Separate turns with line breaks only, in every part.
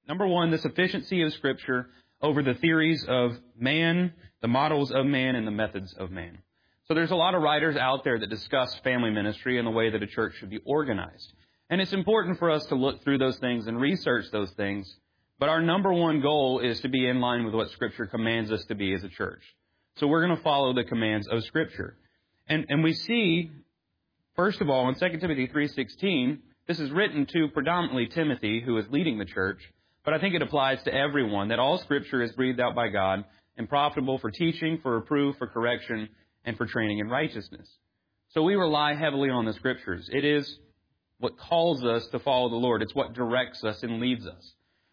Number one, the sufficiency of Scripture over the theories of man, the models of man, and the methods of man. So there's a lot of writers out there that discuss family ministry and the way that a church should be organized. And it's important for us to look through those things and research those things. But our number one goal is to be in line with what Scripture commands us to be as a church. So we're going to follow the commands of Scripture. And we see, first of all, in 2 Timothy 3:16, this is written to predominantly Timothy, who is leading the church, but I think it applies to everyone, that all Scripture is breathed out by God and profitable for teaching, for reproof, for correction, and for training in righteousness. So we rely heavily on the Scriptures. It is what calls us to follow the Lord. It's what directs us and leads us.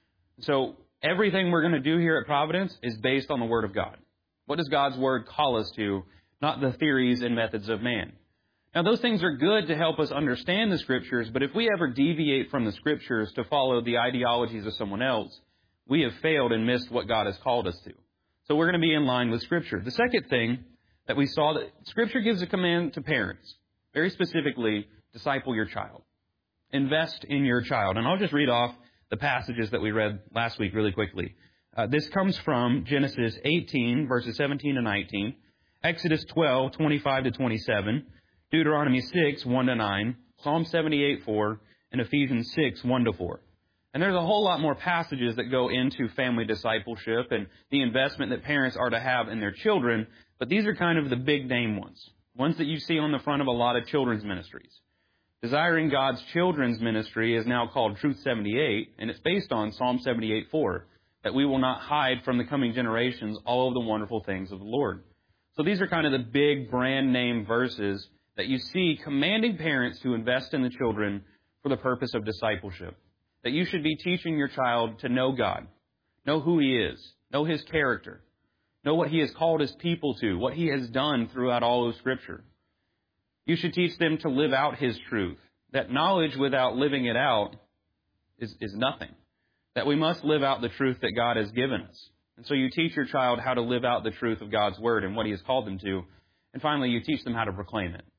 So everything we're going to do here at Providence is based on the Word of God. What does God's Word call us to? Not the theories and methods of man. Now, those things are good to help us understand the Scriptures, but if we ever deviate from the Scriptures to follow the ideologies of someone else, we have failed and missed what God has called us to. So we're going to be in line with Scripture. The second thing that we saw, that Scripture gives a command to parents, very specifically, disciple your child. Invest in your child. And I'll just read off the passages that we read last week really quickly. This comes from Genesis 18, verses 17 to 19, Exodus 12, 25 to 27, Deuteronomy 6, 1 to 9, Psalm 78, 4, and Ephesians 6, 1 to 4. And there's a whole lot more passages that go into family discipleship and the investment that parents are to have in their children, but these are kind of the big name ones that you see on the front of a lot of children's ministries. Desiring God's Children's Ministry is now called Truth 78, and it's based on Psalm 78, 4, that we will not hide from the coming generations all of the wonderful things of the Lord. So these are kind of the big brand name verses that you see commanding parents to invest in the children for the purpose of discipleship. That you should be teaching your child to know God, know who He is, know His character, know what He has called His people to, what He has done throughout all of Scripture. You should teach them to live out His truth. That knowledge without living it out is nothing. That we must live out the truth that God has given us. And so you teach your child how to live out the truth of God's Word and what He has called them to. And finally, you teach them how to proclaim it.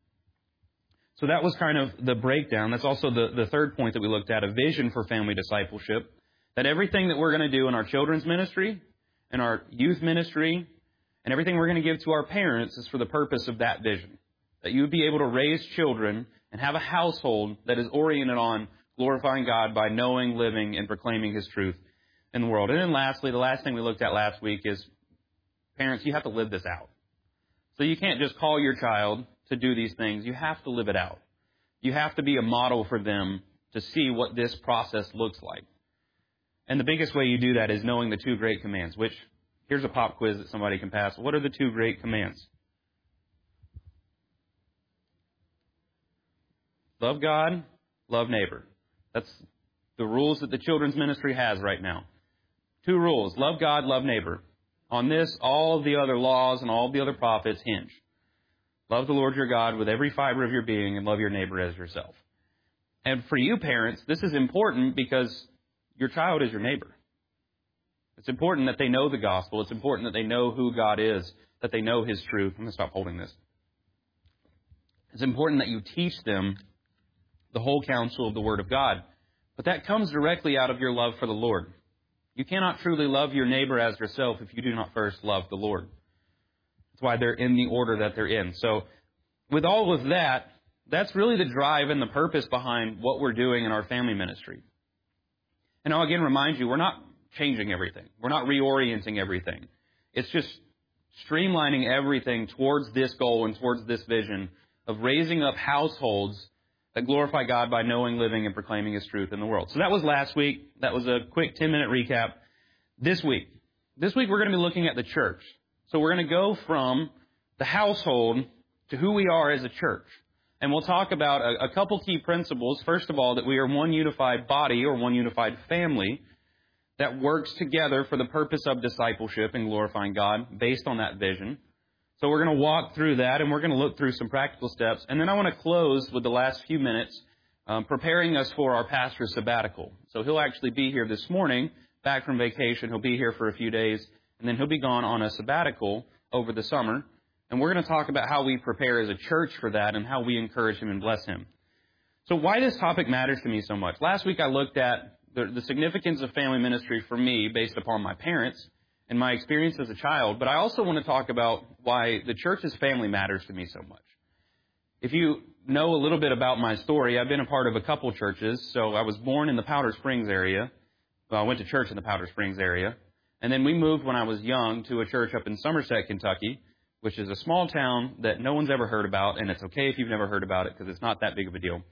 So that was kind of the breakdown. That's also the third point that we looked at, a vision for family discipleship. That everything that we're going to do in our children's ministry, in our youth ministry, and everything we're going to give to our parents is for the purpose of that vision. That you would be able to raise children and have a household that is oriented on glorifying God by knowing, living, and proclaiming His truth in the world. And then lastly, the last thing we looked at last week is, parents, you have to live this out. So you can't just call your child to do these things. You have to live it out. You have to be a model for them to see what this process looks like. And the biggest way you do that is knowing the two great commands, which, here's a pop quiz that somebody can pass. What are the two great commands? Love God, love neighbor. That's the rules that the children's ministry has right now. Two rules, love God, love neighbor. On this, all of the other laws and all of the other prophets hinge. Love the Lord your God with every fiber of your being and love your neighbor as yourself. And for you parents, this is important because your child is your neighbor. It's important that they know the gospel. It's important that they know who God is, that they know His truth. I'm going to stop holding this. It's important that you teach them the whole counsel of the Word of God. But that comes directly out of your love for the Lord. You cannot truly love your neighbor as yourself if you do not first love the Lord. That's why they're in the order that they're in. So with all of that, that's really the drive and the purpose behind what we're doing in our family ministry. And I'll again remind you, we're not changing everything. We're not reorienting everything. It's just streamlining everything towards this goal and towards this vision of raising up households that glorify God by knowing, living, and proclaiming His truth in the world. So that was last week. That was a quick 10-minute recap. This week we're going to be looking at the church. So we're going to go from the household to who we are as a church. And we'll talk about a couple key principles. First of all, that we are one unified body or one unified family that works together for the purpose of discipleship and glorifying God based on that vision. So we're going to walk through that, and we're going to look through some practical steps. And then I want to close with the last few minutes preparing us for our pastor's sabbatical. So he'll actually be here this morning, back from vacation. He'll be here for a few days, and then he'll be gone on a sabbatical over the summer. And we're going to talk about how we prepare as a church for that and how we encourage him and bless him. So why this topic matters to me so much. Last week I looked at the significance of family ministry for me based upon my parents and my experience as a child, but I also want to talk about why the church's family matters to me so much. If you know a little bit about my story, I've been a part of a couple churches. So I was born in the Powder Springs area. Well, I went to church in the Powder Springs area. And then we moved when I was young to a church up in Somerset, Kentucky, which is a small town that no one's ever heard about. And it's okay if you've never heard about it because it's not that big of a deal.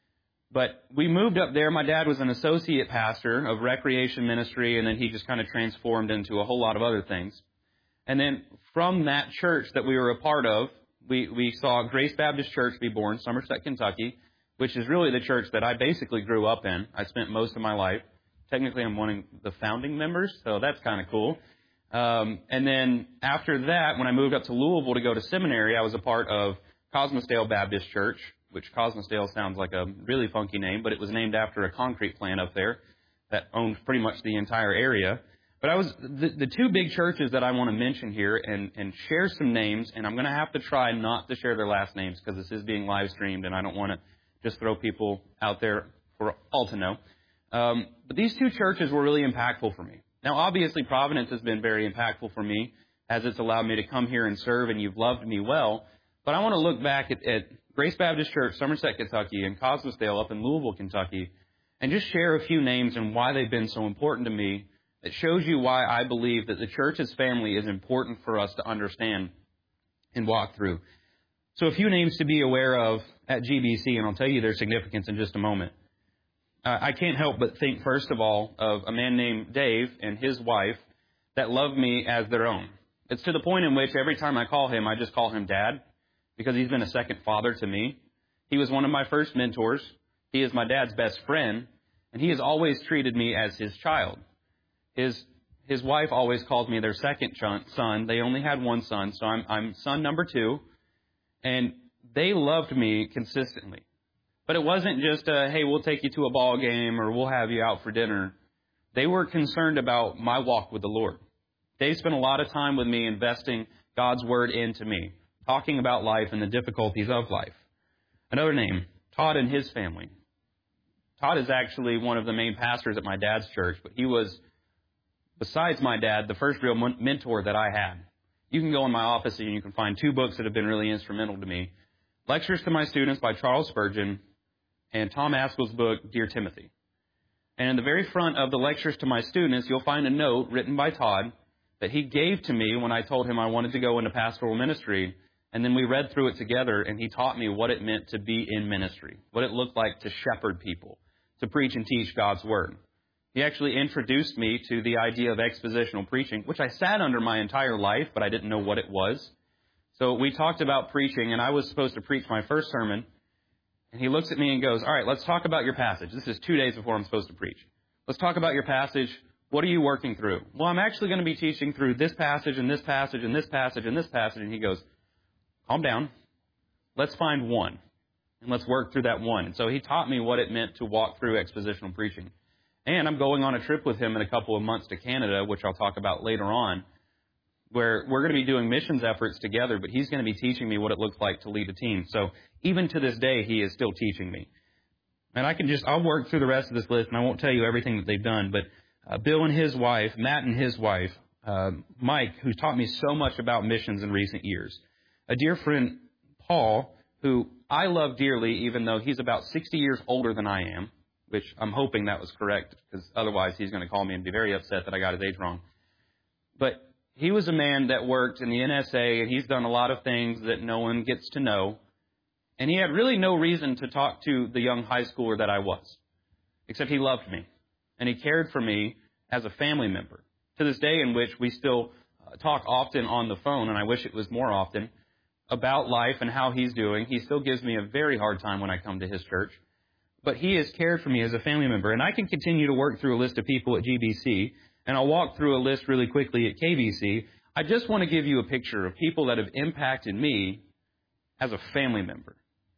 But we moved up there. My dad was an associate pastor of recreation ministry, and then he just kind of transformed into a whole lot of other things. And then from that church that we were a part of, we saw Grace Baptist Church be born, Somerset, Kentucky, which is really the church that I basically grew up in. I spent most of my life. Technically, I'm one of the founding members, so that's kind of cool. And then after that, when I moved up to Louisville to go to seminary, I was a part of Cosmosdale Baptist Church, which Cosmosdale sounds like a really funky name, but it was named after a concrete plant up there that owned pretty much the entire area. But I was the two big churches that I want to mention here and share some names, and I'm going to have to try not to share their last names because this is being live streamed, and I don't want to just throw people out there for all to know. But these two churches were really impactful for me. Now, obviously, Providence has been very impactful for me as it's allowed me to come here and serve, and you've loved me well. But I want to look back at Grace Baptist Church, Somerset, Kentucky, and Cosmosdale up in Louisville, Kentucky, and just share a few names and why they've been so important to me. It shows you why I believe that the church's family is important for us to understand and walk through. So a few names to be aware of at GBC, and I'll tell you their significance in just a moment. I can't help but think, first of all, of a man named Dave and his wife that love me as their own. It's to the point in which every time I call him, I just call him Dad because he's been a second father to me. He was one of my first mentors. He is my dad's best friend, and he has always treated me as his child. His wife always calls me their second son. They only had one son, so I'm son number 2. And they loved me consistently. But it wasn't just hey, we'll take you to a ball game or we'll have you out for dinner. They were concerned about my walk with the Lord. They spent a lot of time with me investing God's Word into me, talking about life and the difficulties of life. Another name, Todd and his family. Todd is actually one of the main pastors at my dad's church, but he was, besides my dad, the first real mentor that I had. You can go in my office and you can find 2 books that have been really instrumental to me. Lectures to My Students by Charles Spurgeon and Tom Askel's book, Dear Timothy. And in the very front of the Lectures to My Students, you'll find a note written by Todd that he gave to me when I told him I wanted to go into pastoral ministry. And then we read through it together, and he taught me what it meant to be in ministry, what it looked like to shepherd people, to preach and teach God's Word. He actually introduced me to the idea of expositional preaching, which I sat under my entire life, but I didn't know what it was. So we talked about preaching, and I was supposed to preach my first sermon. And he looks at me and goes, all right, let's talk about your passage. This is 2 days before I'm supposed to preach. Let's talk about your passage. What are you working through? Well, I'm actually going to be teaching through this passage and this passage and this passage and this passage. And he goes, calm down. Let's find one. And let's work through that one. And so he taught me what it meant to walk through expositional preaching. And I'm going on a trip with him in a couple of months to Canada, which I'll talk about later on, where we're going to be doing missions efforts together, but he's going to be teaching me what it looks like to lead a team. So even to this day, he is still teaching me. And I'll work through the rest of this list, and I won't tell you everything that they've done, but Bill and his wife, Matt and his wife, Mike, who's taught me so much about missions in recent years. A dear friend, Paul, who I love dearly, even though he's about 60 years older than I am, which I'm hoping that was correct, because otherwise he's going to call me and be very upset that I got his age wrong. But he was a man that worked in the NSA, and he's done a lot of things that no one gets to know. And he had really no reason to talk to the young high schooler that I was, except he loved me. And he cared for me as a family member. To this day in which we still talk often on the phone, and I wish it was more often, about life and how he's doing. He still gives me a very hard time when I come to his church. But he has cared for me as a family member. And I can continue to work through a list of people at GBC, and I'll walk through a list really quickly at KBC. I just want to give you a picture of people that have impacted me as a family member.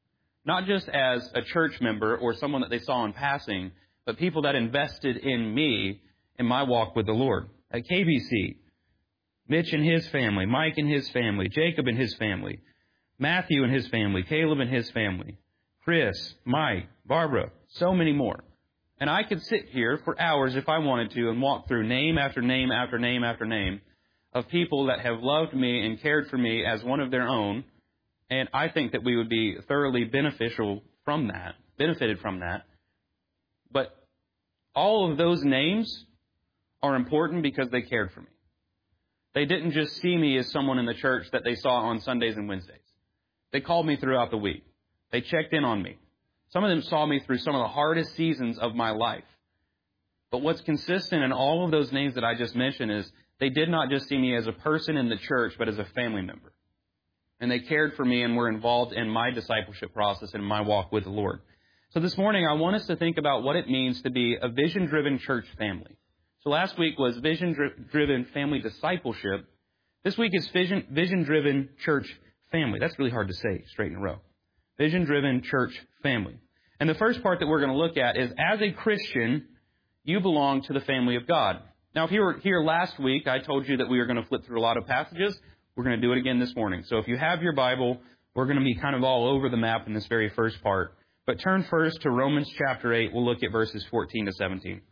Not just as a church member or someone that they saw in passing, but people that invested in me in my walk with the Lord. At KBC, Mitch and his family, Mike and his family, Jacob and his family, Matthew and his family, Caleb and his family, Chris, Mike, Barbara, so many more. And I could sit here for hours if I wanted to and walk through name after name after name after name of people that have loved me and cared for me as one of their own. And I think that we would be thoroughly benefited from that. But all of those names are important because they cared for me. They didn't just see me as someone in the church that they saw on Sundays and Wednesdays. They called me throughout the week. They checked in on me. Some of them saw me through some of the hardest seasons of my life. But what's consistent in all of those names that I just mentioned is they did not just see me as a person in the church, but as a family member. And they cared for me and were involved in my discipleship process and my walk with the Lord. So this morning, I want us to think about what it means to be a vision-driven church family. So last week was vision-driven family discipleship. This week is vision-driven church family. That's really hard to say straight in a row. Vision-driven church family. And the first part that we're going to look at is, as a Christian, you belong to the family of God. Now, if you were here last week, I told you that we were going to flip through a lot of passages. We're going to do it again this morning. So if you have your Bible, we're going to be kind of all over the map in this very first part. But turn first to Romans chapter 8. We'll look at verses 14 to 17.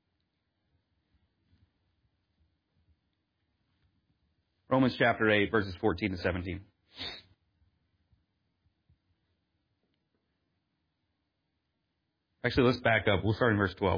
Romans chapter 8, verses 14 to 17. Actually, let's back up. We'll start in verse 12.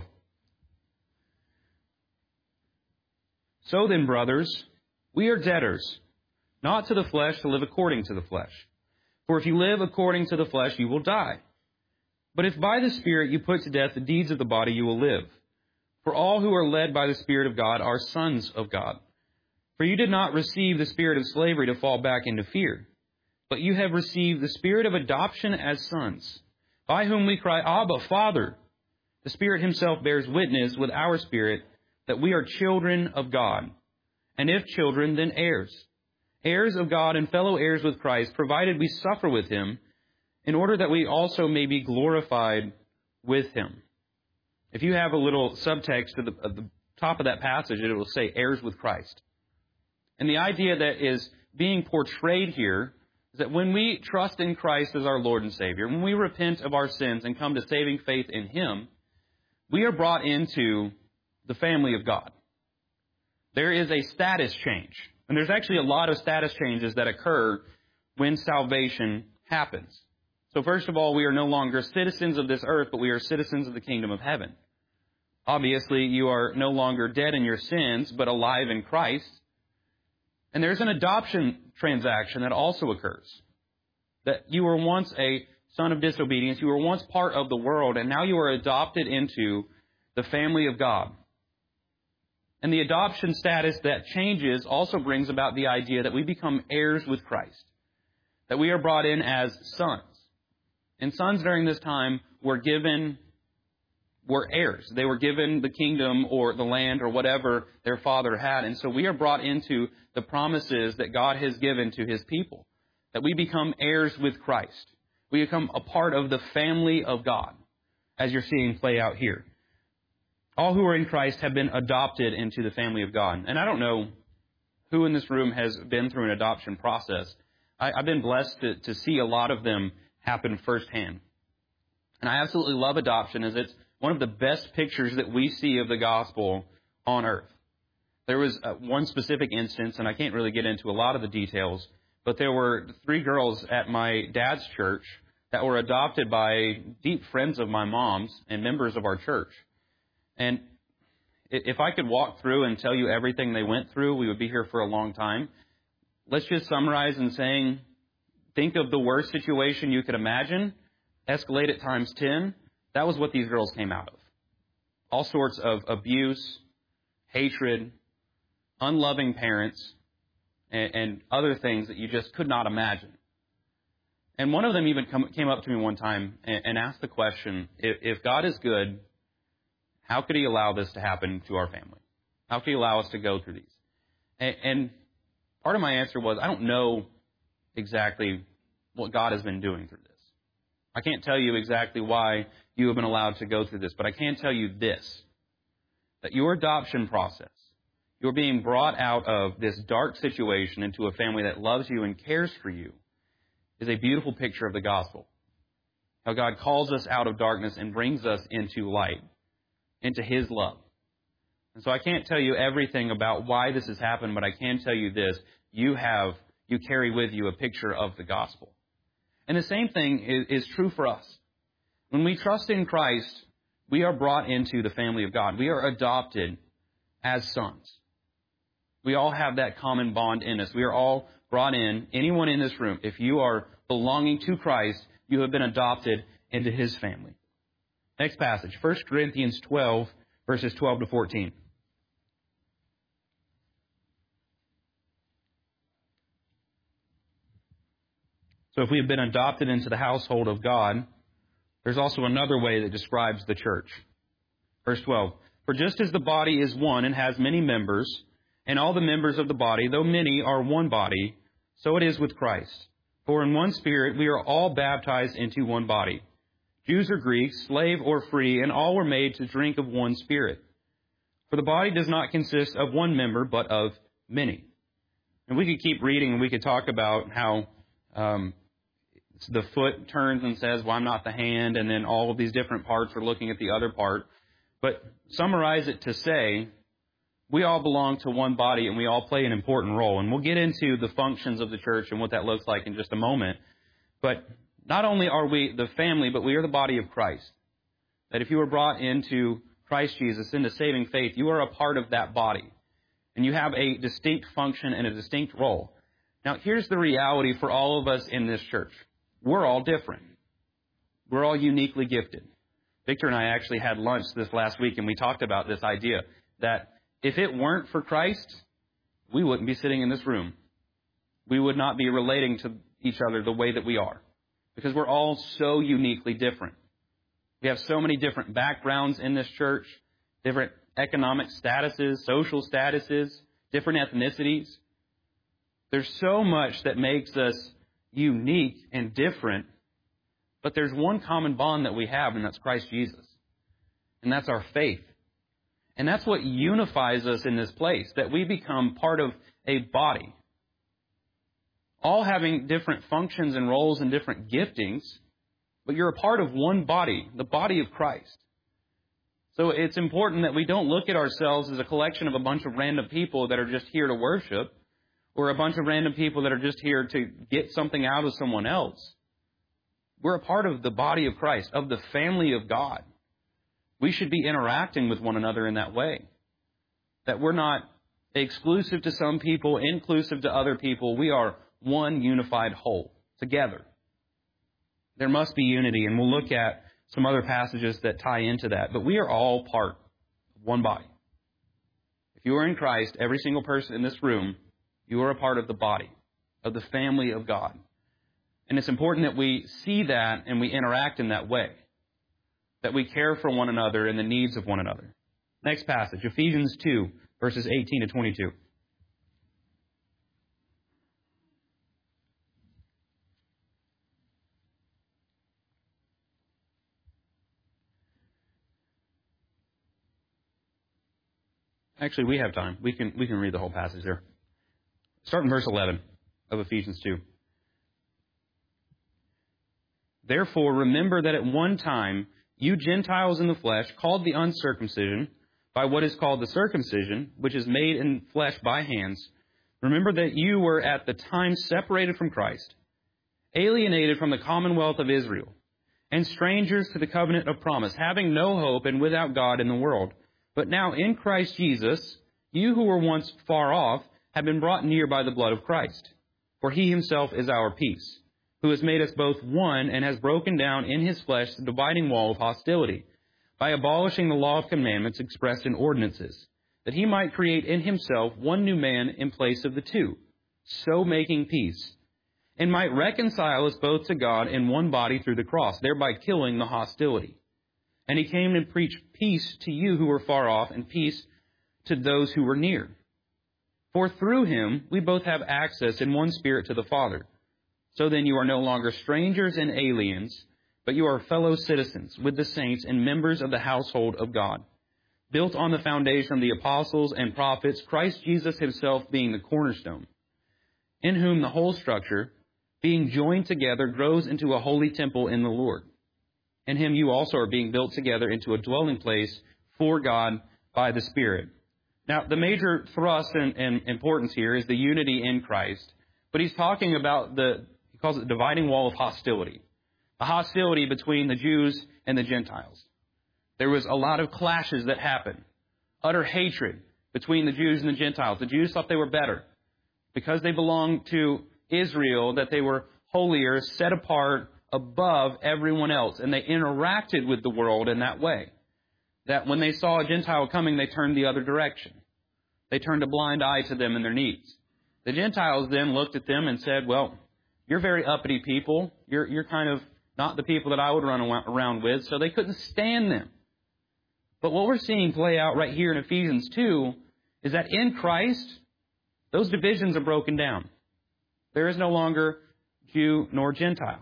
So then, brothers, we are debtors, not to the flesh, to live according to the flesh. For if you live according to the flesh, you will die. But if by the Spirit you put to death the deeds of the body, you will live. For all who are led by the Spirit of God are sons of God. For you did not receive the spirit of slavery to fall back into fear, but you have received the spirit of adoption as sons, by whom we cry, Abba, Father. The Spirit himself bears witness with our spirit that we are children of God. And if children, then heirs. Heirs of God and fellow heirs with Christ, provided we suffer with him, in order that we also may be glorified with him. If you have a little subtext at the top of that passage, it will say heirs with Christ. And the idea that is being portrayed here is that when we trust in Christ as our Lord and Savior, when we repent of our sins and come to saving faith in him, we are brought into the family of God. There is a status change. And there's actually a lot of status changes that occur when salvation happens. So first of all, we are no longer citizens of this earth, but we are citizens of the kingdom of heaven. Obviously, you are no longer dead in your sins, but alive in Christ. And there's an adoption transaction that also occurs. That you were once a son of disobedience, you were once part of the world, and now you are adopted into the family of God. And the adoption status that changes also brings about the idea that we become heirs with Christ. That we are brought in as sons. And sons during this time were heirs. They were given the kingdom or the land or whatever their father had. And so we are brought into the promises that God has given to his people. That we become heirs with Christ. We become a part of the family of God, as you're seeing play out here. All who are in Christ have been adopted into the family of God. And I don't know who in this room has been through an adoption process. I've been blessed to see a lot of them happen firsthand. And I absolutely love adoption, as it's one of the best pictures that we see of the gospel on earth. There was one specific instance, and I can't really get into a lot of the details, but there were 3 girls at my dad's church that were adopted by deep friends of my mom's and members of our church. And if I could walk through and tell you everything they went through, we would be here for a long time. Let's just summarize in saying, think of the worst situation you could imagine, escalate it times 10. That was what these girls came out of. All sorts of abuse, hatred, unloving parents, and other things that you just could not imagine. And one of them even came up to me one time and asked the question, if God is good, how could he allow this to happen to our family? How could he allow us to go through these? And part of my answer was, I don't know exactly what God has been doing through this. I can't tell you exactly why you have been allowed to go through this, but I can tell you this, that your adoption process, you're being brought out of this dark situation into a family that loves you and cares for you, is a beautiful picture of the gospel. How God calls us out of darkness and brings us into light. into His love. And so I can't tell you everything about why this has happened, but I can tell you this. You carry with you a picture of the gospel. And the same thing is true for us. When we trust in Christ, we are brought into the family of God. We are adopted as sons. We all have that common bond in us. We are all brought in. Anyone in this room, if you are belonging to Christ, you have been adopted into His family. Next passage, 1 Corinthians 12, verses 12 to 14. So if we have been adopted into the household of God, there's also another way that describes the church. Verse 12, for just as the body is one and has many members, and all the members of the body, though many, are one body, so it is with Christ. For in one Spirit we are all baptized into one body. Jews or Greeks, slave or free, and all were made to drink of one Spirit. For the body does not consist of one member, but of many. And we could keep reading, and we could talk about how the foot turns and says, well, I'm not the hand, and then all of these different parts are looking at the other part. But summarize it to say, we all belong to one body, and we all play an important role. And we'll get into the functions of the church and what that looks like in just a moment. But not only are we the family, but we are the body of Christ. That if you were brought into Christ Jesus, into saving faith, you are a part of that body. And you have a distinct function and a distinct role. Now, here's the reality for all of us in this church. We're all different. We're all uniquely gifted. Victor and I actually had lunch this last week, and we talked about this idea that if it weren't for Christ, we wouldn't be sitting in this room. We would not be relating to each other the way that we are, because we're all so uniquely different. We have so many different backgrounds in this church, different economic statuses, social statuses, different ethnicities. There's so much that makes us unique and different, but there's one common bond that we have, and that's Christ Jesus. And that's our faith. And that's what unifies us in this place, that we become part of a body. All having different functions and roles and different giftings, but you're a part of one body, the body of Christ. So it's important that we don't look at ourselves as a collection of a bunch of random people that are just here to worship, or a bunch of random people that are just here to get something out of someone else. We're a part of the body of Christ, of the family of God. We should be interacting with one another in that way. That we're not exclusive to some people, inclusive to other people. We are one unified whole, together. There must be unity, and we'll look at some other passages that tie into that. But we are all part of one body. If you are in Christ, every single person in this room, you are a part of the body, of the family of God. And it's important that we see that and we interact in that way. That we care for one another and the needs of one another. Next passage, Ephesians 2, verses 18 to 22. Actually, we have time. We can read the whole passage there. Start in verse 11 of Ephesians 2. Therefore, remember that at one time, you Gentiles in the flesh, called the uncircumcision by what is called the circumcision, which is made in flesh by hands, remember that you were at the time separated from Christ, alienated from the commonwealth of Israel, and strangers to the covenant of promise, having no hope and without God in the world. But now in Christ Jesus, you who were once far off have been brought near by the blood of Christ. For He Himself is our peace, who has made us both one and has broken down in His flesh the dividing wall of hostility, by abolishing the law of commandments expressed in ordinances, that He might create in Himself one new man in place of the two, so making peace, and might reconcile us both to God in one body through the cross, thereby killing the hostility. And He came and preached peace to you who were far off, and peace to those who were near. For through Him we both have access in one Spirit to the Father. So then you are no longer strangers and aliens, but you are fellow citizens with the saints and members of the household of God, built on the foundation of the apostles and prophets, Christ Jesus Himself being the cornerstone, in whom the whole structure, being joined together, grows into a holy temple in the Lord. In Him you also are being built together into a dwelling place for God by the Spirit. Now, the major thrust and importance here is the unity in Christ. But he's talking about he calls it the dividing wall of hostility. A hostility between the Jews and the Gentiles. There was a lot of clashes that happened. Utter hatred between the Jews and the Gentiles. The Jews thought they were better because they belonged to Israel, that they were holier, set apart above everyone else. And they interacted with the world in that way. That when they saw a Gentile coming, they turned the other direction. They turned a blind eye to them and their needs. The Gentiles then looked at them and said, well, you're very uppity people. You're kind of not the people that I would run around with. So they couldn't stand them. But what we're seeing play out right here in Ephesians 2 is that in Christ, those divisions are broken down. There is no longer Jew nor Gentile.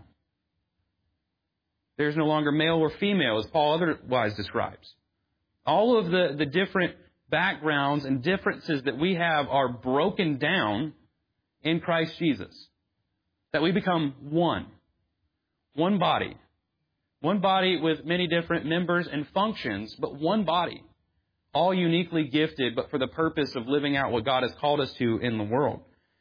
There is no longer male or female, as Paul otherwise describes. All of the different backgrounds and differences that we have are broken down in Christ Jesus. That we become one. One body. One body with many different members and functions, but one body. All uniquely gifted, but for the purpose of living out what God has called us to in the world.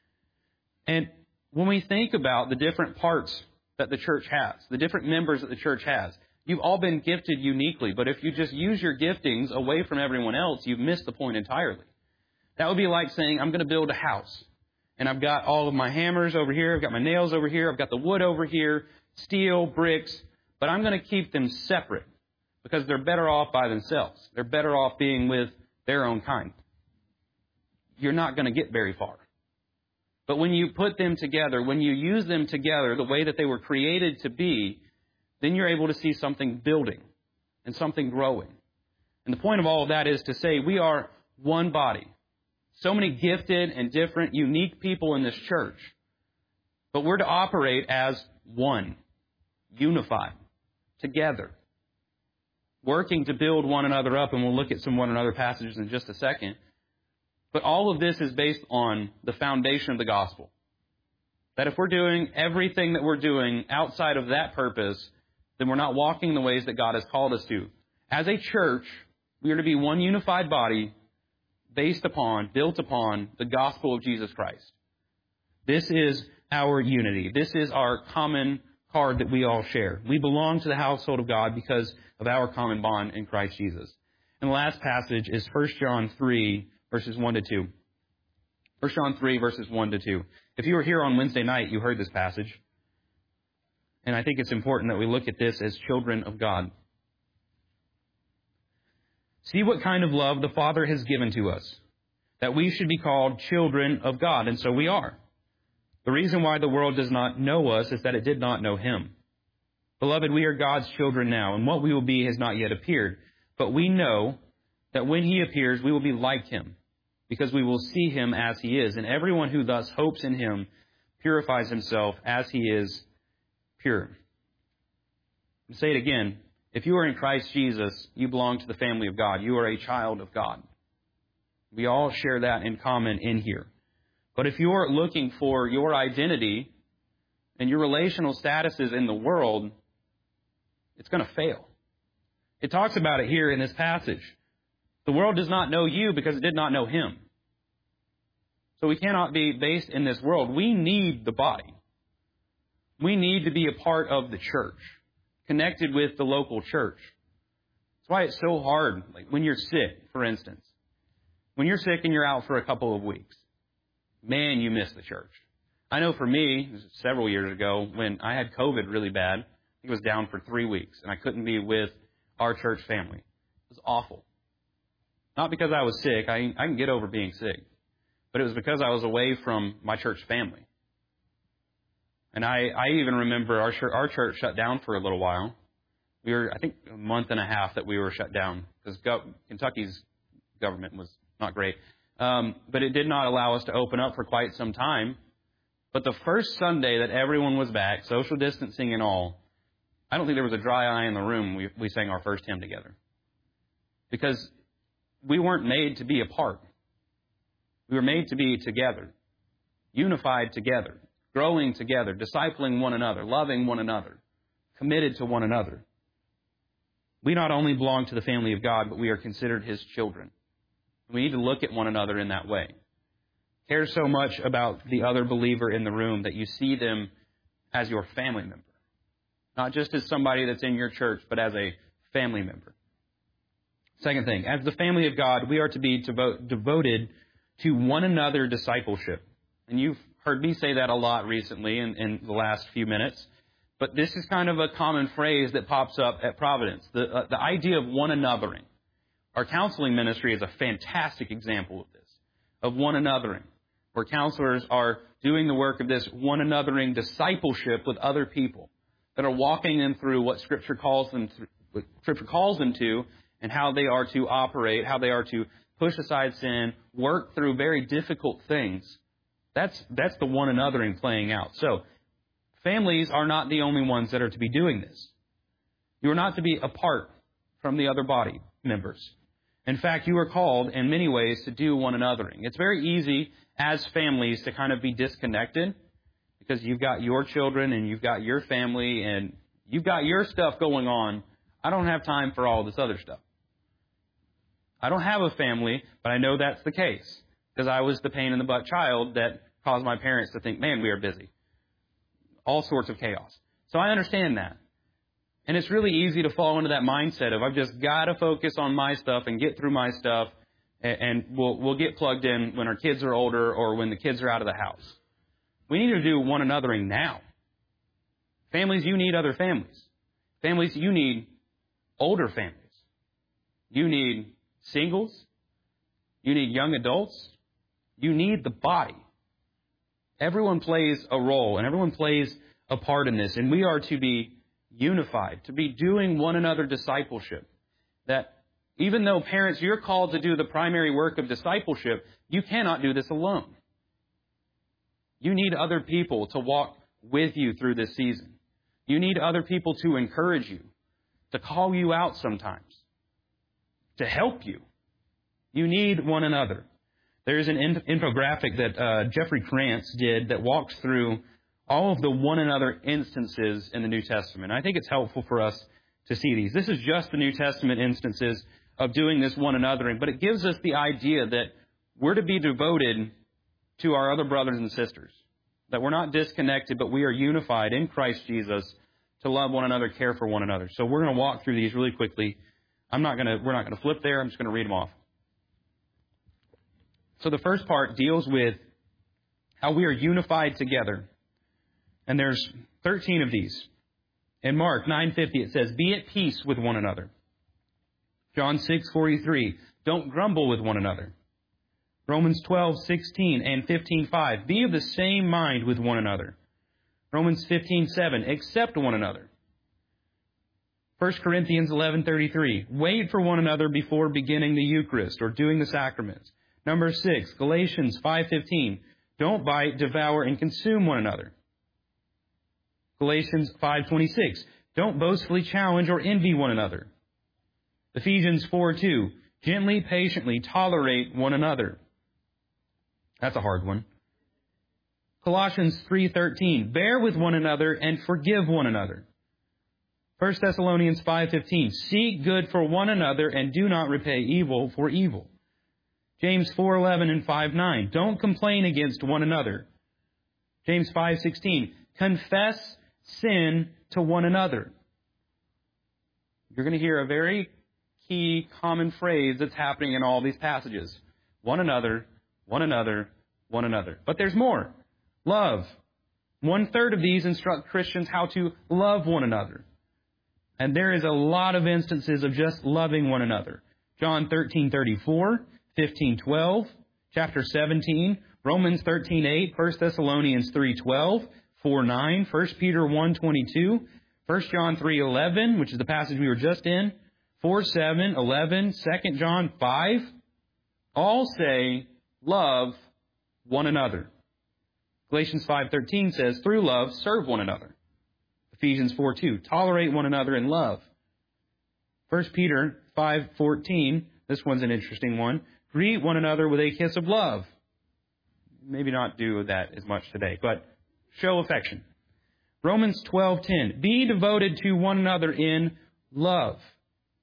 And when we think about the different parts that the church has, the different members that the church has, you've all been gifted uniquely, but if you just use your giftings away from everyone else, you've missed the point entirely. That would be like saying, I'm going to build a house. And I've got all of my hammers over here, I've got my nails over here, I've got the wood over here, steel, bricks, but I'm going to keep them separate because they're better off by themselves. They're better off being with their own kind. You're not going to get very far. But when you put them together, when you use them together the way that they were created to be, then you're able to see something building and something growing. And the point of all of that is to say we are one body. So many gifted and different, unique people in this church. But we're to operate as one, unified, together, working to build one another up. And we'll look at some one another passages in just a second. But all of this is based on the foundation of the gospel. That if we're doing everything that we're doing outside of that purpose, then we're not walking the ways that God has called us to. As a church, we are to be one unified body built upon the gospel of Jesus Christ. This is our unity. This is our common card that we all share. We belong to the household of God because of our common bond in Christ Jesus. And the last passage is 1 John 3, verses 1 to 2. 1 John 3, verses 1 to 2. If you were here on Wednesday night, you heard this passage. And I think it's important that we look at this as children of God. See what kind of love the Father has given to us, that we should be called children of God, and so we are. The reason why the world does not know us is that it did not know Him. Beloved, we are God's children now, and what we will be has not yet appeared. But we know that when He appears, we will be like Him, because we will see Him as He is. And everyone who thus hopes in Him purifies himself as He is pure. I'll say it again. If you are in Christ Jesus, you belong to the family of God. You are a child of God. We all share that in common in here. But if you're looking for your identity and your relational statuses in the world, it's going to fail. It talks about it here in this passage. The world does not know you because it did not know Him. So we cannot be based in this world. We need the body. We need to be a part of the church, connected with the local church. That's why it's so hard, like when you're sick, for instance. When you're sick and you're out for a couple of weeks, man, you miss the church. I know for me, several years ago, when I had COVID really bad, I think it was down for 3 weeks, and I couldn't be with our church family. It was awful. Not because I was sick. I can get over being sick. But it was because I was away from my church family. And I even remember our church shut down for a little while. We were, I think, a month and a half that we were shut down because Kentucky's government was not great. But it did not allow us to open up for quite some time. But the first Sunday that everyone was back, social distancing and all, I don't think there was a dry eye in the room. We sang our first hymn together. Because we weren't made to be apart. We were made to be together, unified together, growing together, discipling one another, loving one another, committed to one another. We not only belong to the family of God, but we are considered His children. We need to look at one another in that way. Care so much about the other believer in the room that you see them as your family member. Not just as somebody that's in your church, but as a family member. Second thing, as the family of God, we are to be devoted to one another discipleship. And you've heard me say that a lot recently in the last few minutes. But this is kind of a common phrase that pops up at Providence. The idea of one anothering. Our counseling ministry is a fantastic example of this, of one anothering, where counselors are doing the work of this one anothering discipleship with other people that are walking them through what Scripture calls them to, and how they are to operate, how they are to push aside sin, work through very difficult things. That's the one anothering playing out. So, families are not the only ones that are to be doing this. You are not to be apart from the other body members. In fact, you are called in many ways to do one anothering. It's very easy as families to kind of be disconnected because you've got your children and you've got your family and you've got your stuff going on. I don't have time for all this other stuff. I don't have a family, but I know that's the case because I was the pain in the butt child that caused my parents to think, man, we are busy. All sorts of chaos. So I understand that. And it's really easy to fall into that mindset of I've just got to focus on my stuff and get through my stuff, and we'll get plugged in when our kids are older or when the kids are out of the house. We need to do one anothering now. Families, you need other families. Families, you need older families. You need singles. You need young adults. You need the body. Everyone plays a role and everyone plays a part in this, and we are to be unified, to be doing one another discipleship. That even though parents, you're called to do the primary work of discipleship, you cannot do this alone. You need other people to walk with you through this season. You need other people to encourage you, to call you out sometimes, to help you. You need one another. There's an infographic that Jeffrey Krantz did that walks through all of the one another instances in the New Testament. I think it's helpful for us to see these. This is just the New Testament instances of doing this one anothering, but it gives us the idea that we're to be devoted to our other brothers and sisters, that we're not disconnected, but we are unified in Christ Jesus to love one another, care for one another. So we're going to walk through these really quickly. We're not going to flip there. I'm just going to read them off. So the first part deals with how we are unified together. And there's 13 of these. In Mark 9:50 it says, "Be at peace with one another." John 6:43, "Don't grumble with one another." Romans 12:16 and 15:5, "Be of the same mind with one another." Romans 15:7, "Accept one another." 1 Corinthians 11:33, "Wait for one another before beginning the Eucharist or doing the sacraments." Number 6, Galatians 5:15, "Don't bite, devour, and consume one another." Galatians 5:26, "Don't boastfully challenge or envy one another." Ephesians 4:2, "Gently, patiently tolerate one another." That's a hard one. Colossians 3:13, "Bear with one another and forgive one another." 1 Thessalonians 5:15, "Seek good for one another and do not repay evil for evil." James 4:11 and 5:9, "Don't complain against one another." James 5:16, "Confess sin to one another." You're going to hear a very key common phrase that's happening in all these passages. One another, one another, one another. But there's more. Love. 1/3 of these instruct Christians how to love one another. And there is a lot of instances of just loving one another. John 13:34, 15:12, chapter 17, Romans 13:8, 1 Thessalonians 3:12, 4:9, 1 Peter 1:22, 1 John 3:11, which is the passage we were just in, 4:7, 11, 2 John 5, all say, love one another. Galatians 5:13 says, through love, serve one another. Ephesians 4:2, tolerate one another in love. 1 Peter 5:14, this one's an interesting one, greet one another with a kiss of love. Maybe not do that as much today, but show affection. Romans 12:10, be devoted to one another in love.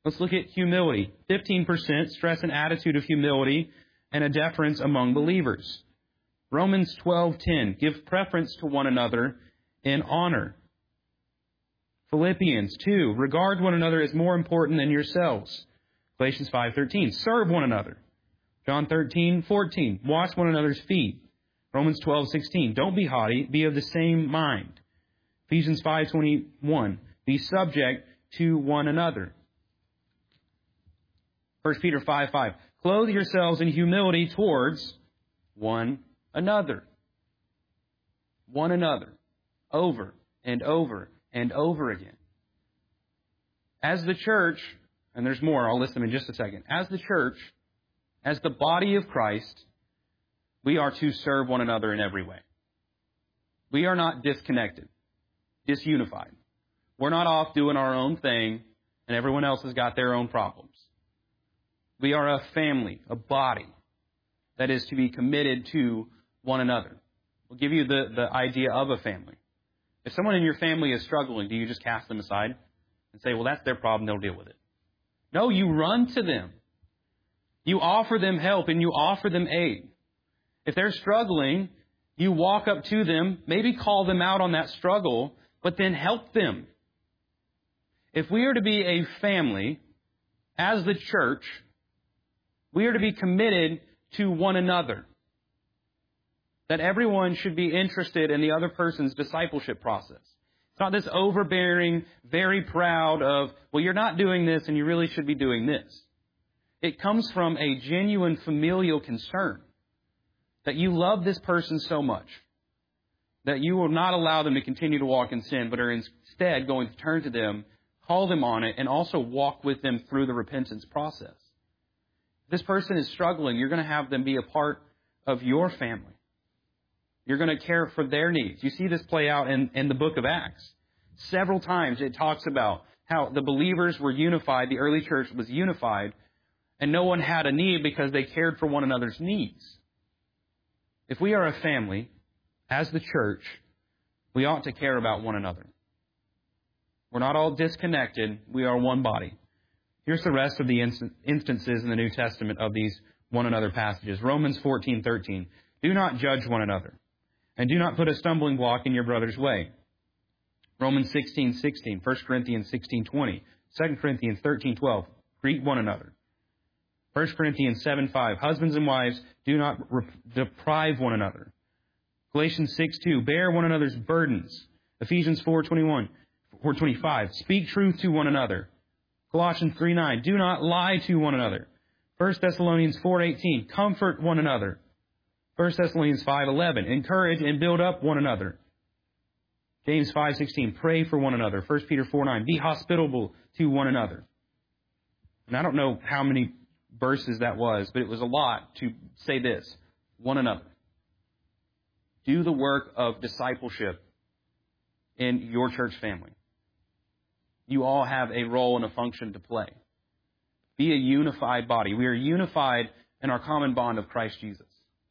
Let's look at humility. 15% stress an attitude of humility and a deference among believers. Romans 12:10, give preference to one another in honor. Philippians 2, regard one another as more important than yourselves. Galatians 5:13, serve one another. John 13:14, wash one another's feet. Romans 12:16, don't be haughty, be of the same mind. Ephesians 5:21, be subject to one another. 1 Peter 5:5, clothe yourselves in humility towards one another. One another. Over and over and over again. As the church, and there's more, I'll list them in just a second. As the church, as the body of Christ, we are to serve one another in every way. We are not disconnected, disunified. We're not off doing our own thing and everyone else has got their own problems. We are a family, a body that is to be committed to one another. We'll give you the idea of a family. If someone in your family is struggling, do you just cast them aside and say, well, that's their problem, they'll deal with it? No, you run to them. You offer them help and you offer them aid. If they're struggling, you walk up to them, maybe call them out on that struggle, but then help them. If we are to be a family, as the church, we are to be committed to one another. That everyone should be interested in the other person's discipleship process. It's not this overbearing, very proud of, well, you're not doing this and you really should be doing this. It comes from a genuine familial concern that you love this person so much that you will not allow them to continue to walk in sin, but are instead going to turn to them, call them on it, and also walk with them through the repentance process. If this person is struggling, you're going to have them be a part of your family. You're going to care for their needs. You see this play out in the book of Acts. Several times it talks about how the believers were unified, the early church was unified, and no one had a need because they cared for one another's needs. If we are a family, as the church, we ought to care about one another. We're not all disconnected. We are one body. Here's the rest of the instances in the New Testament of these one another passages. Romans 14:13. Do not judge one another, and do not put a stumbling block in your brother's way. Romans 16:16. 1 Corinthians 16:20. 2 Corinthians 13:12. Greet one another. 1 Corinthians 7:5. Husbands and wives, do not deprive one another. Galatians 6:2. Bear one another's burdens. Ephesians 4:25. Speak truth to one another. Colossians 3:9. Do not lie to one another. 1 Thessalonians 4:18. Comfort one another. 1 Thessalonians 5:11. Encourage and build up one another. James 5:16. Pray for one another. 1 Peter 4:9. Be hospitable to one another. And I don't know how many verses that was, but it was a lot to say this. One another. Do the work of discipleship in your church family. You all have a role and a function to play. Be a unified body. We are unified in our common bond of Christ Jesus.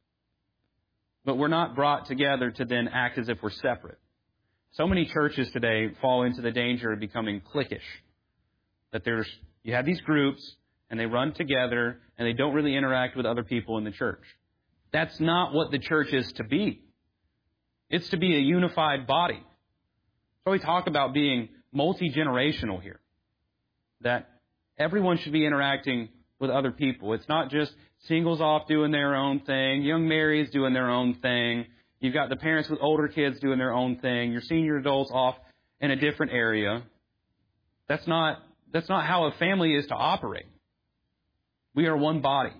But we're not brought together to then act as if we're separate. So many churches today fall into the danger of becoming cliquish. That you have these groups, and they run together, and they don't really interact with other people in the church. That's not what the church is to be. It's to be a unified body. So we talk about being multi-generational here. That everyone should be interacting with other people. It's not just singles off doing their own thing, young marrieds doing their own thing. You've got the parents with older kids doing their own thing. Your senior adults off in a different area. That's not how a family is to operate. We are one body.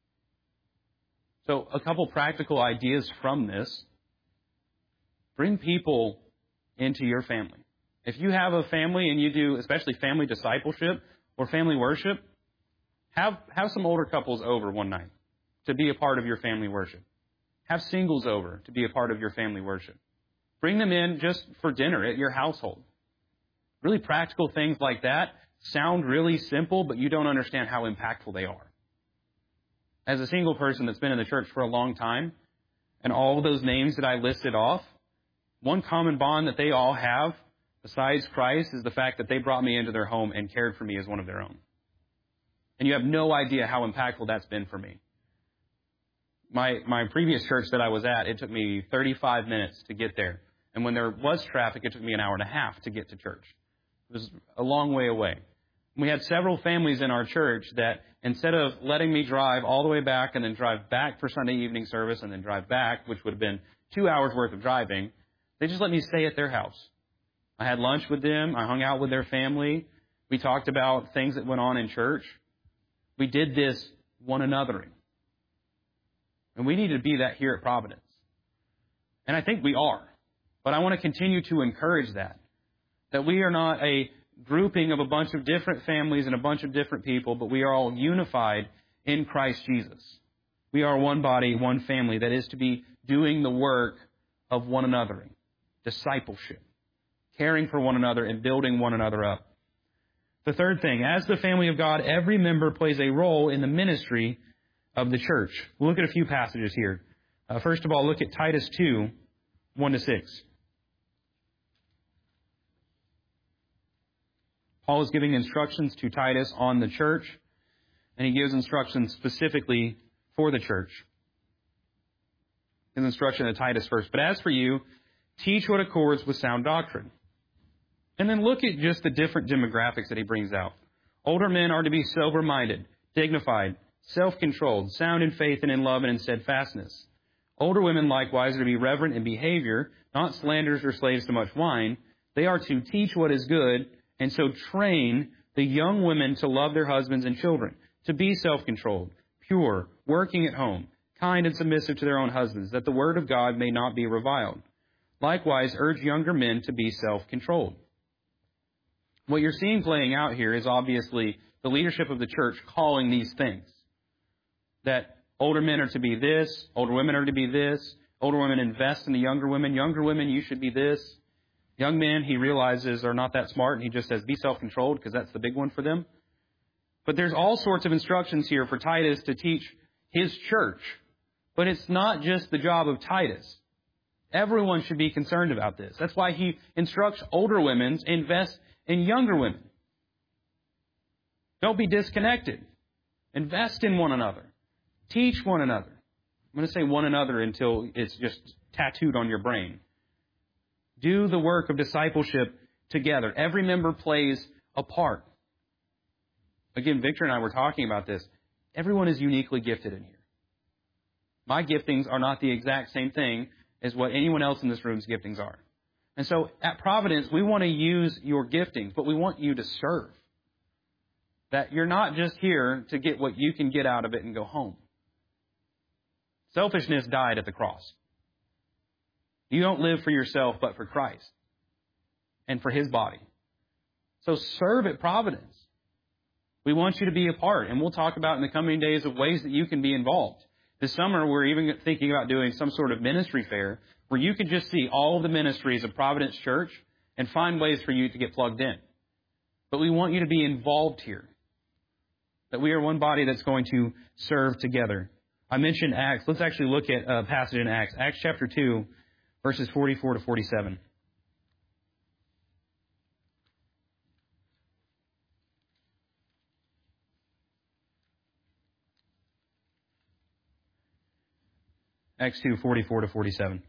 So a couple practical ideas from this. Bring people into your family. If you have a family and you do especially family discipleship or family worship, have some older couples over one night to be a part of your family worship. Have singles over to be a part of your family worship. Bring them in just for dinner at your household. Really practical things like that sound really simple, but you don't understand how impactful they are. As a single person that's been in the church for a long time, and all of those names that I listed off, one common bond that they all have, besides Christ, is the fact that they brought me into their home and cared for me as one of their own. And you have no idea how impactful that's been for me. My previous church that I was at, it took me 35 minutes to get there. And when there was traffic, it took me an hour and a half to get to church. It was a long way away. We had several families in our church that instead of letting me drive all the way back and then drive back for Sunday evening service and then drive back, which would have been 2 hours worth of driving, they just let me stay at their house. I had lunch with them. I hung out with their family. We talked about things that went on in church. We did this one anothering. And we need to be that here at Providence. And I think we are. But I want to continue to encourage that we are not a grouping of a bunch of different families and a bunch of different people, but we are all unified in Christ Jesus. We are one body, one family that is to be doing the work of one anothering, discipleship, caring for one another and building one another up. The third thing, as the family of God, every member plays a role in the ministry of the church. We'll look at a few passages here. First of all, look at Titus 2, 1-6. Paul is giving instructions to Titus on the church, and he gives instructions specifically for the church. His instruction to Titus first. But as for you, teach what accords with sound doctrine. And then look at just the different demographics that he brings out. Older men are to be sober-minded, dignified, self-controlled, sound in faith and in love and in steadfastness. Older women likewise are to be reverent in behavior, not slanderers or slaves to much wine. They are to teach what is good, and so train the young women to love their husbands and children, to be self-controlled, pure, working at home, kind and submissive to their own husbands, that the word of God may not be reviled. Likewise, urge younger men to be self-controlled. What you're seeing playing out here is obviously the leadership of the church calling these things. That older men are to be this, older women are to be this, older women invest in the younger women, you should be this. Young men, he realizes, are not that smart, and he just says, be self-controlled, because that's the big one for them. But there's all sorts of instructions here for Titus to teach his church. But it's not just the job of Titus. Everyone should be concerned about this. That's why he instructs older women to invest in younger women. Don't be disconnected. Invest in one another. Teach one another. I'm going to say one another until it's just tattooed on your brain. Do the work of discipleship together. Every member plays a part. Again, Victor and I were talking about this. Everyone is uniquely gifted in here. My giftings are not the exact same thing as what anyone else in this room's giftings are. And so at Providence, we want to use your giftings, but we want you to serve. That you're not just here to get what you can get out of it and go home. Selfishness died at the cross. You don't live for yourself, but for Christ and for His body. So serve at Providence. We want you to be a part, and we'll talk about in the coming days of ways that you can be involved. This summer, we're even thinking about doing some sort of ministry fair where you can just see all of the ministries of Providence Church and find ways for you to get plugged in. But we want you to be involved here. That we are one body that's going to serve together. I mentioned Acts. Let's actually look at a passage in Acts. Acts chapter 2. Verses 44 to 47. Acts 2, 44 to 47.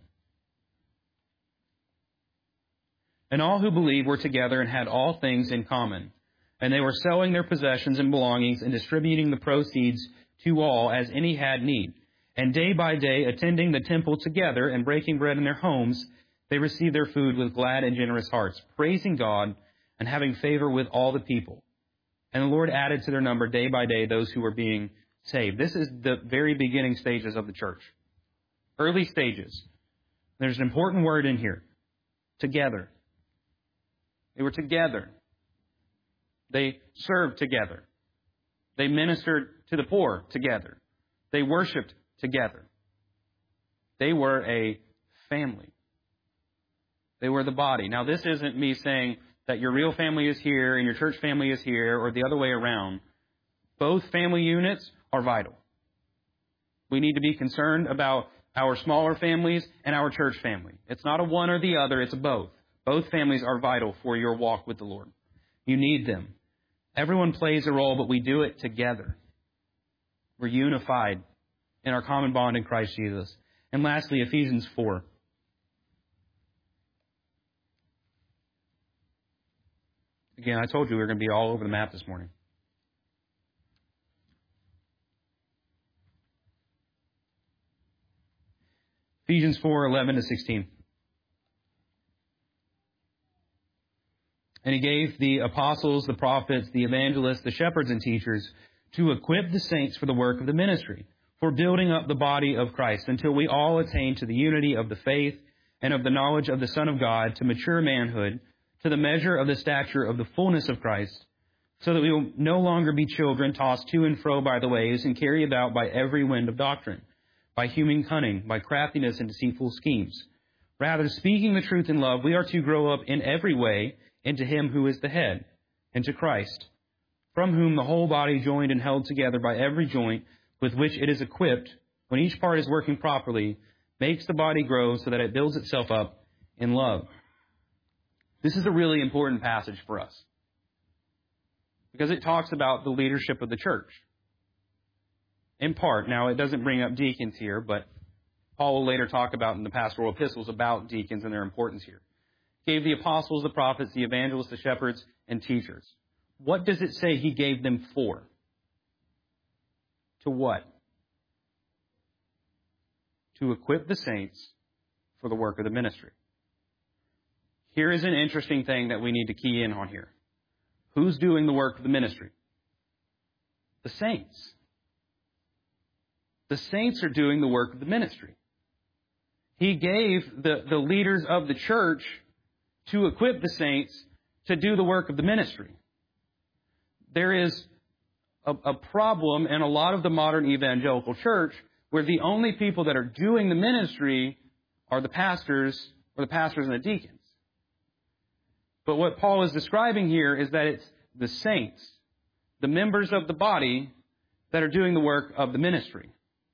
And all who believed were together and had all things in common. And they were selling their possessions and belongings and distributing the proceeds to all as any had need. And day by day, attending the temple together and breaking bread in their homes, they received their food with glad and generous hearts, praising God and having favor with all the people. And the Lord added to their number day by day those who were being saved. This is the very beginning stages of the church. Early stages. There's an important word in here. Together. They were together. They served together. They ministered to the poor together. They worshiped together. They were a family. They were the body. Now, this isn't me saying that your real family is here and your church family is here or the other way around. Both family units are vital. We need to be concerned about our smaller families and our church family. It's not a one or the other, it's a both. Both families are vital for your walk with the Lord. You need them. Everyone plays a role, but we do it together. We're unified in our common bond in Christ Jesus. And lastly, Ephesians 4. Again, I told you we were going to be all over the map this morning. Ephesians 4:11-16. And he gave the apostles, the prophets, the evangelists, the shepherds and teachers to equip the saints for the work of the ministry, for building up the body of Christ, until we all attain to the unity of the faith and of the knowledge of the Son of God, to mature manhood, to the measure of the stature of the fullness of Christ, so that we will no longer be children tossed to and fro by the waves and carried about by every wind of doctrine, by human cunning, by craftiness and deceitful schemes. Rather, speaking the truth in love, we are to grow up in every way into Him who is the head, into Christ, from whom the whole body, joined and held together by every joint with which it is equipped, when each part is working properly, makes the body grow so that it builds itself up in love. This is a really important passage for us, because it talks about the leadership of the church. In part, now it doesn't bring up deacons here, but Paul will later talk about in the pastoral epistles about deacons and their importance here. Gave the apostles, the prophets, the evangelists, the shepherds, and teachers. What does it say He gave them for? To what? To equip the saints for the work of the ministry. Here is an interesting thing that we need to key in on here. Who's doing the work of the ministry? The saints. The saints are doing the work of the ministry. He gave the leaders of the church to equip the saints to do the work of the ministry. There is a problem in a lot of the modern evangelical church where the only people that are doing the ministry are the pastors or the pastors and the deacons. But what Paul is describing here is that it's the saints, the members of the body, that are doing the work of the ministry.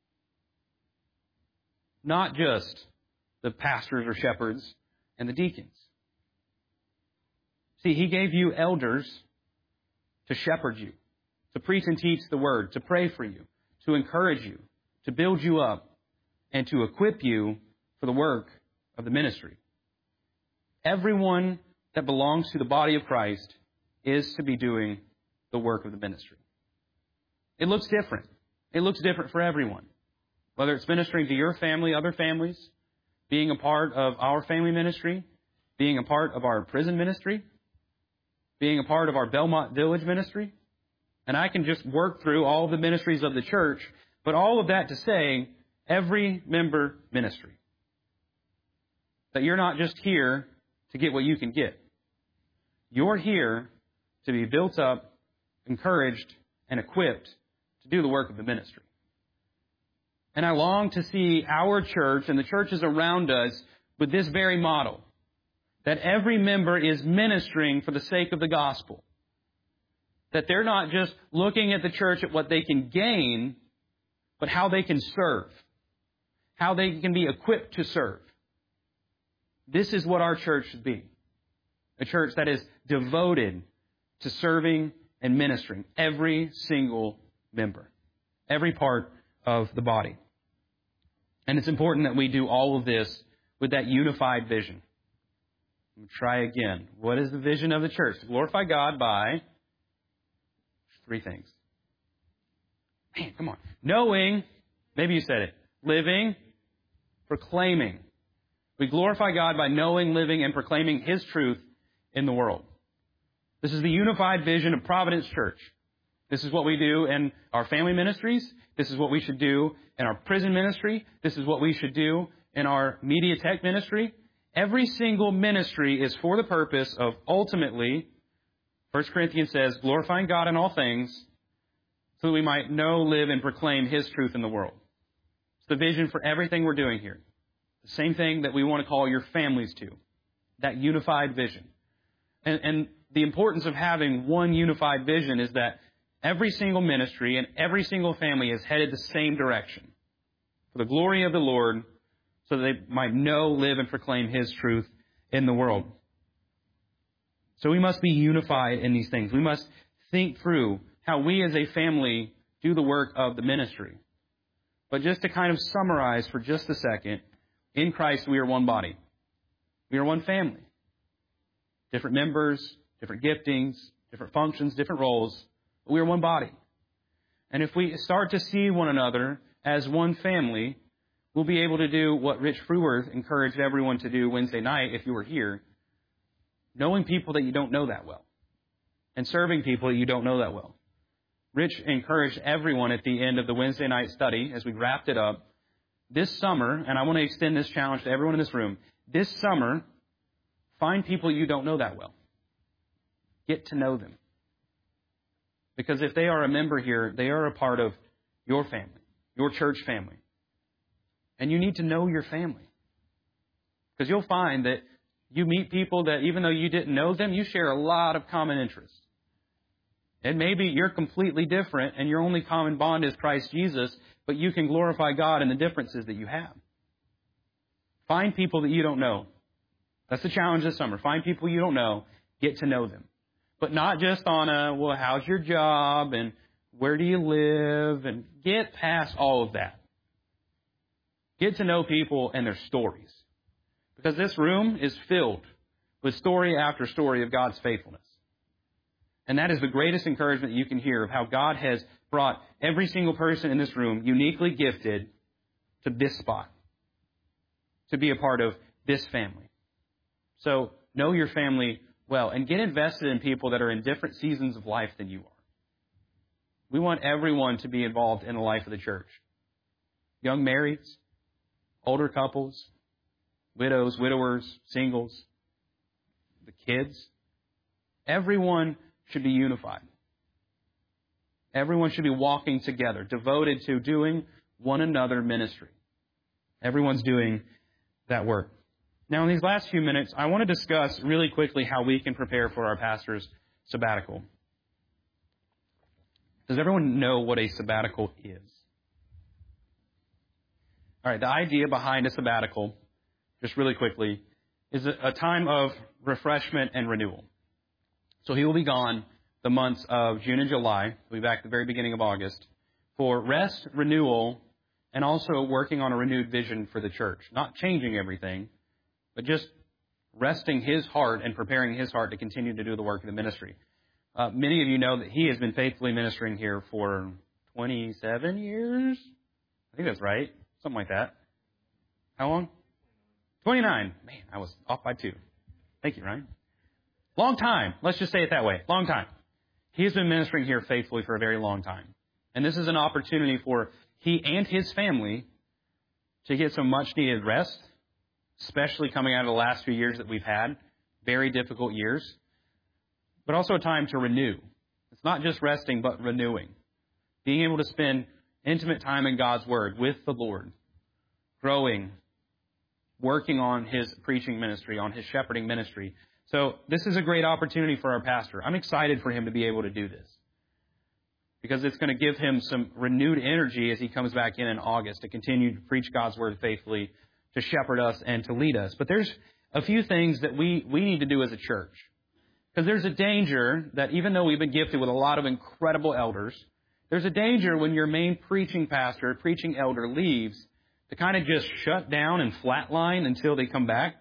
Not just the pastors or shepherds and the deacons. See, He gave you elders to shepherd you, to preach and teach the Word, to pray for you, to encourage you, to build you up, and to equip you for the work of the ministry. Everyone that belongs to the body of Christ is to be doing the work of the ministry. It looks different. It looks different for everyone. Whether it's ministering to your family, other families, being a part of our family ministry, being a part of our prison ministry, being a part of our Belmont Village ministry. And I can just work through all of the ministries of the church, but all of that to say, every member ministry. That you're not just here to get what you can get. You're here to be built up, encouraged, and equipped to do the work of the ministry. And I long to see our church and the churches around us with this very model. That every member is ministering for the sake of the gospel. That they're not just looking at the church at what they can gain, but how they can serve. How they can be equipped to serve. This is what our church should be. A church that is devoted to serving and ministering every single member. Every part of the body. And it's important that we do all of this with that unified vision. Try again. What is the vision of the church? To glorify God by 3 things. Man, come on. Knowing, maybe you said it, living, proclaiming. We glorify God by knowing, living, and proclaiming His truth in the world. This is the unified vision of Providence Church. This is what we do in our family ministries. This is what we should do in our prison ministry. This is what we should do in our media tech ministry. Every single ministry is for the purpose of ultimately, 1 Corinthians says, glorifying God in all things so that we might know, live, and proclaim His truth in the world. It's the vision for everything we're doing here. The same thing that we want to call your families to. That unified vision. And the importance of having one unified vision is that every single ministry and every single family is headed the same direction. For the glory of the Lord, so that they might know, live, and proclaim His truth in the world. So we must be unified in these things. We must think through how we as a family do the work of the ministry. But just to kind of summarize for just a second, in Christ we are one body. We are one family. Different members, different giftings, different functions, different roles. But we are one body. And if we start to see one another as one family, we'll be able to do what Rich Fruworth encouraged everyone to do Wednesday night if you were here, knowing people that you don't know that well and serving people that you don't know that well. Rich encouraged everyone at the end of the Wednesday night study as we wrapped it up this summer, and I want to extend this challenge to everyone in this room. This summer, find people you don't know that well. Get to know them. Because if they are a member here, they are a part of your family, your church family. And you need to know your family. Because you'll find that you meet people that even though you didn't know them, you share a lot of common interests. And maybe you're completely different and your only common bond is Christ Jesus, but you can glorify God in the differences that you have. Find people that you don't know. That's the challenge this summer. Find people you don't know, get to know them. But not just on well, how's your job and where do you live, and get past all of that. Get to know people and their stories. Because this room is filled with story after story of God's faithfulness. And that is the greatest encouragement you can hear of how God has brought every single person in this room uniquely gifted to this spot, to be a part of this family. So know your family well and get invested in people that are in different seasons of life than you are. We want everyone to be involved in the life of the church. Young marrieds, older couples, widows, widowers, singles, the kids. Everyone should be unified. Everyone should be walking together, devoted to doing one another ministry. Everyone's doing that work. Now, in these last few minutes, I want to discuss really quickly how we can prepare for our pastor's sabbatical. Does everyone know what a sabbatical is? All right, the idea behind a sabbatical, just really quickly, is a time of refreshment and renewal. So he will be gone the months of June and July. He'll be back at the very beginning of August for rest, renewal, and also working on a renewed vision for the church. Not changing everything, but just resting his heart and preparing his heart to continue to do the work of the ministry. Many of you know that he has been faithfully ministering here for 27 years. I think that's right. Something like that. How long? 29. Man, I was off by 2. Thank you, Ryan. Long time. Let's just say it that way. Long time. He has been ministering here faithfully for a very long time. And this is an opportunity for he and his family to get some much needed rest, especially coming out of the last few years that we've had. Very difficult years. But also a time to renew. It's not just resting, but renewing. Being able to spend intimate time in God's Word with the Lord. Growing. Working on his preaching ministry, on his shepherding ministry. So this is a great opportunity for our pastor. I'm excited for him to be able to do this. Because it's going to give him some renewed energy as he comes back in August to continue to preach God's Word faithfully, to shepherd us and to lead us. But there's a few things that we need to do as a church. Because there's a danger that even though we've been gifted with a lot of incredible elders, there's a danger when your main preaching pastor, preaching elder leaves to kind of just shut down and flatline until they come back.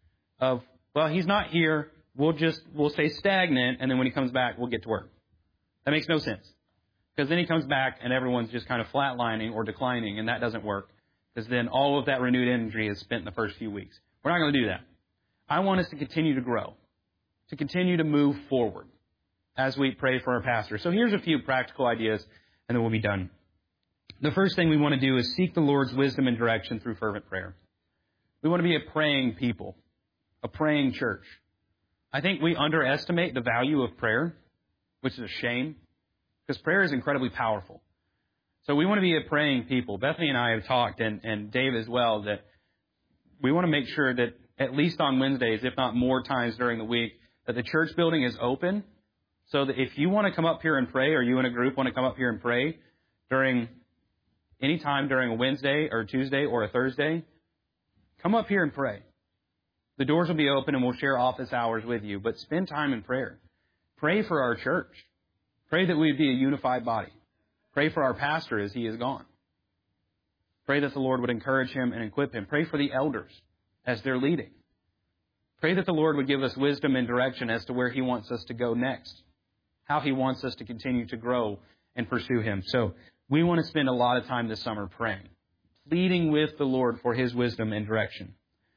Well, he's not here. We'll stay stagnant, and then when he comes back, we'll get to work. That makes no sense. Because then he comes back and everyone's just kind of flatlining or declining, and that doesn't work. Because then all of that renewed energy is spent in the first few weeks. We're not going to do that. I want us to continue to grow, to continue to move forward as we pray for our pastor. So here's a few practical ideas, and then we'll be done. The first thing we want to do is seek the Lord's wisdom and direction through fervent prayer. We want to be a praying people, a praying church. I think we underestimate the value of prayer, which is a shame, because prayer is incredibly powerful. So we want to be a praying people. Bethany and I have talked, and Dave as well, that we want to make sure that at least on Wednesdays, if not more times during the week, that the church building is open so that if you want to come up here and pray, or you in a group want to come up here and pray during any time during a Wednesday or Tuesday or a Thursday, come up here and pray. The doors will be open and we'll share office hours with you, but spend time in prayer. Pray for our church. Pray that we'd be a unified body. Pray for our pastor as he is gone. Pray that the Lord would encourage him and equip him. Pray for the elders as they're leading. Pray that the Lord would give us wisdom and direction as to where He wants us to go next, how He wants us to continue to grow and pursue Him. So we want to spend a lot of time this summer praying, pleading with the Lord for His wisdom and direction.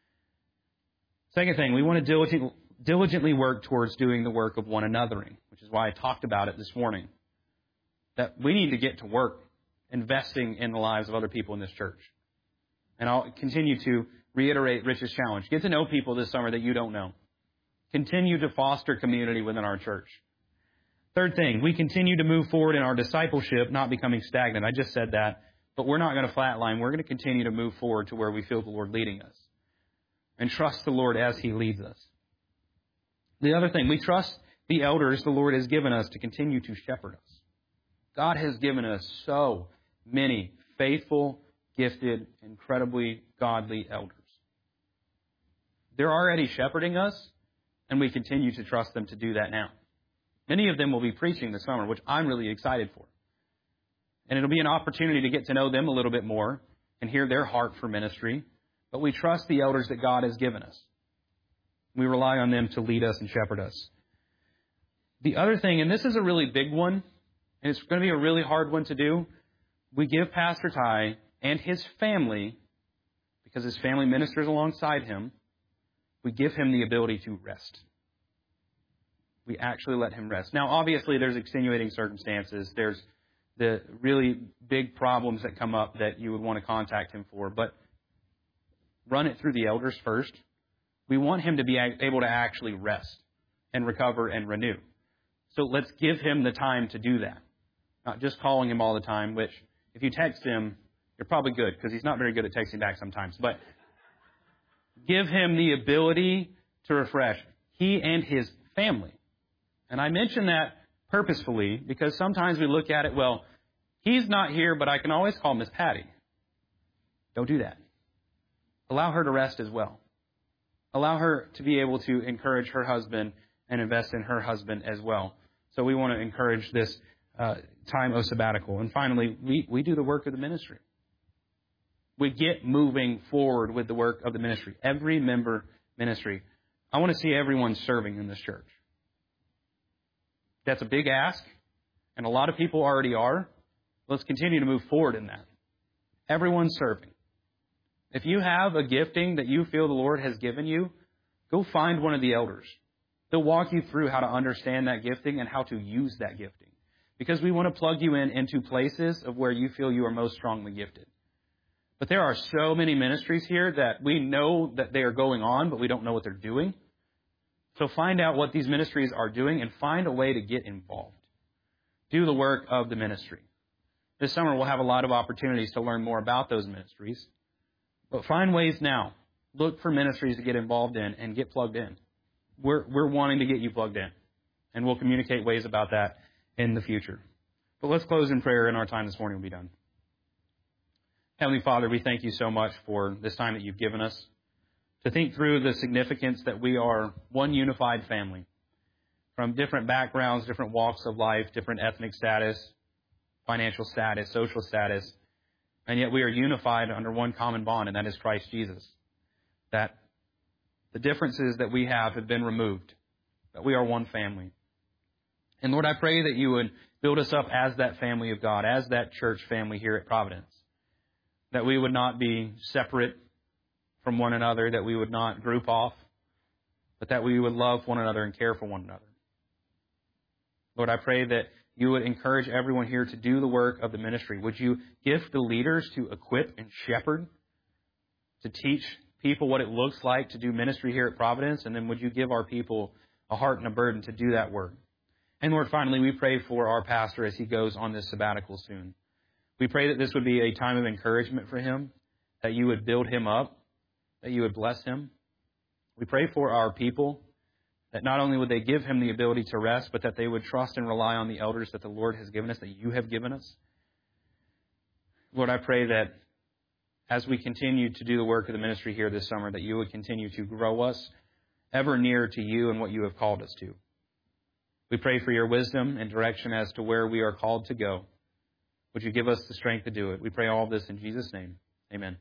Second thing, we want to diligently work towards doing the work of one anothering, which is why I talked about it this morning, that we need to get to work investing in the lives of other people in this church. And I'll continue to reiterate Rich's challenge. Get to know people this summer that you don't know. Continue to foster community within our church. Third thing, we continue to move forward in our discipleship, not becoming stagnant. I just said that, but we're not going to flatline. We're going to continue to move forward to where we feel the Lord leading us and trust the Lord as He leads us. The other thing, we trust the elders the Lord has given us to continue to shepherd us. God has given us so many faithful, gifted, incredibly godly elders. They're already shepherding us, and we continue to trust them to do that now. Many of them will be preaching this summer, which I'm really excited for. And it'll be an opportunity to get to know them a little bit more and hear their heart for ministry. But we trust the elders that God has given us. We rely on them to lead us and shepherd us. The other thing, and this is a really big one, and it's going to be a really hard one to do, we give Pastor Ty and his family, because his family ministers alongside him, we give him the ability to rest. We actually let him rest. Now, obviously, there's extenuating circumstances. There's the really big problems that come up that you would want to contact him for. But run it through the elders first. We want him to be able to actually rest and recover and renew. So let's give him the time to do that. Not just calling him all the time, which if you text him, you're probably good because he's not very good at texting back sometimes. But give him the ability to refresh. He and his family. And I mention that purposefully because sometimes we look at it, well, he's not here, but I can always call Miss Patty. Don't do that. Allow her to rest as well. Allow her to be able to encourage her husband and invest in her husband as well. So we want to encourage this time of sabbatical. And finally, we do the work of the ministry. We get moving forward with the work of the ministry. Every member ministry. I want to see everyone serving in this church. That's a big ask, and a lot of people already are. Let's continue to move forward in that. Everyone's serving. If you have a gifting that you feel the Lord has given you, go find one of the elders. They'll walk you through how to understand that gifting and how to use that gifting. Because we want to plug you into places of where you feel you are most strongly gifted. But there are so many ministries here that we know that they are going on, but we don't know what they're doing. So find out what these ministries are doing and find a way to get involved. Do the work of the ministry. This summer we'll have a lot of opportunities to learn more about those ministries. But find ways now. Look for ministries to get involved in and get plugged in. We're wanting to get you plugged in. And we'll communicate ways about that in the future. But let's close in prayer and our time this morning will be done. Heavenly Father, we thank you so much for this time that you've given us to think through the significance that we are one unified family from different backgrounds, different walks of life, different ethnic status, financial status, social status, and yet we are unified under one common bond, and that is Christ Jesus. That the differences that we have been removed, that we are one family. And Lord, I pray that you would build us up as that family of God, as that church family here at Providence, that we would not be separate from one another, that we would not group off, but that we would love one another and care for one another. Lord, I pray that you would encourage everyone here to do the work of the ministry. Would you gift the leaders to equip and shepherd, to teach people what it looks like to do ministry here at Providence, and then would you give our people a heart and a burden to do that work? And Lord, finally, we pray for our pastor as he goes on this sabbatical soon. We pray that this would be a time of encouragement for him, that you would build him up, that you would bless him. We pray for our people, that not only would they give him the ability to rest, but that they would trust and rely on the elders that the Lord has given us, that you have given us. Lord, I pray that as we continue to do the work of the ministry here this summer, that you would continue to grow us ever nearer to you and what you have called us to. We pray for your wisdom and direction as to where we are called to go. Would you give us the strength to do it? We pray all this in Jesus' name. Amen.